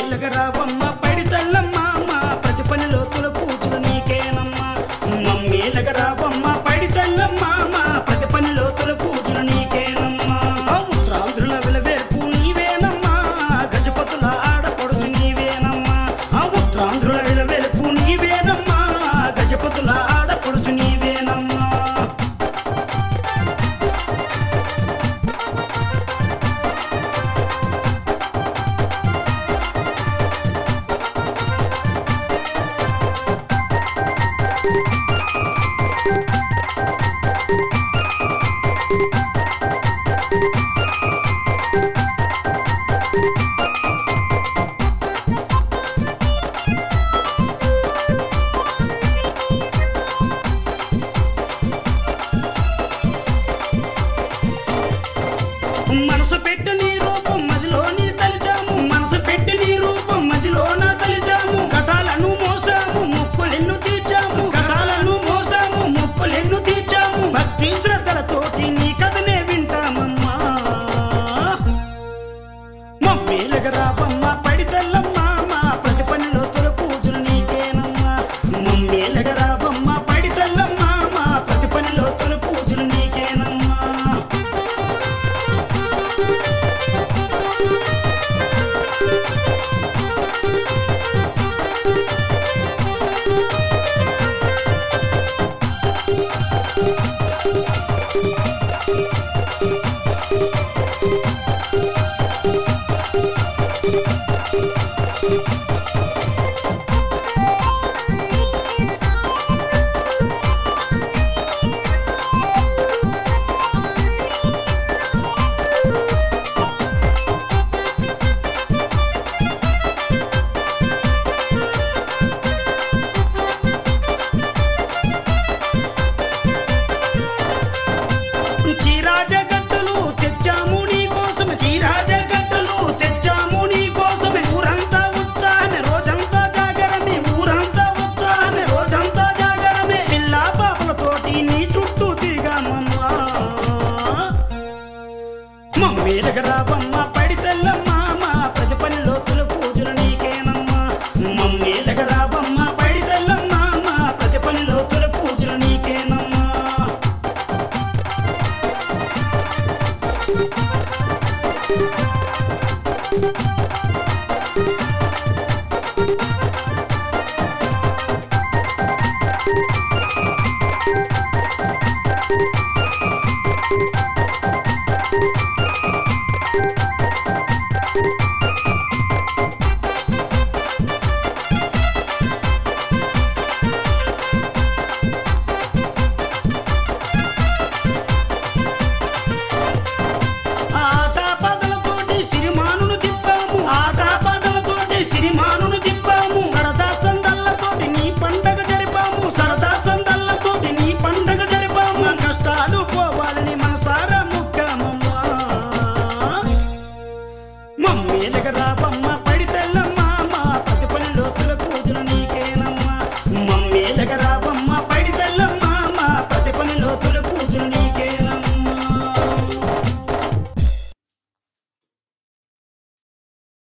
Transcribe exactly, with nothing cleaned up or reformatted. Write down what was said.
మమ్మేలగరావమ్మ పడితల్లమ్మ మా ప్రతి పనిలో తుల పూజలు నీకేనమ్మా మమ్మేలగరావమ్మ పడితల్లమ్మ మా ప్రతి పనిలో తుల పూజలు నీకేనమ్మా ఉత్తరాంధ్రుల విలవేర్పు నీవేనమ్మా గజపతుల ఆడపడుచు నీవేనమ్మా ఉత్తరాంధ్రుల విలవేర్పు నీవేనమ్మా గజపతుల ఆడపడుచు నీవేనమ్మా మనసు పెట్టి నీ రూపం మదిలోని తలిచాము మనసు పెట్టి నీ రూపం మదిలోన తలిచాము కథాలను మోసాము ముక్కులెన్ను తీర్చాము కథాలను మోసాము ముక్కులెన్ను తీర్చాము భక్తి శ్రద్ధలతోటి నీ కథనే వింటామమ్మా మమ్మేలగరావమ్మ పడితల్లమ్మ మా ప్రతి పనిలో తుల పూజలు నీకేనమ్మా మమ్మేలగరావమ్మ పడితల్లమ్మ మా ప్రతి పనిలో తుల పూజలు నీకేనమ్మా చీరాజగడ్డలు తెచ్చాము నీ కోసమే చీరాజగడ్డలు తెచ్చాము నీ కోసమే ఊరంతా ఉత్సాహమే రోజంతా జాగరమే ఊరంతా ఉత్సాహమే రోజంతా జాగరమే పిల్లా పాపలతోటి నీ చుట్టూ తిరిగామమ్మా మమ్మేలగరావమ్మ పడితల్లమ్మ మా ప్రతి పనిలో తుల పూజలు నీకేనమ్మా మమ్మేలగరావమ్మ పడితల్లమ్మ మా ప్రతి పనిలో తుల పూజలు నీకేనమ్మా ఆట పాటలతోటి సిరిమానును తిప్పాము ఆట పాటలతోటి సిరిమానును తిప్పాము సరదా సందళ్ళతోటి నీ పండగ జరిపాము సరదా సందళ్ళతోటి నీ పండగ జరిపాము మా కష్టాలు పోవాలని మనసారా ముక్కామమ్మా మమ్మేలగరావమ్మ పడితల్లమ్మ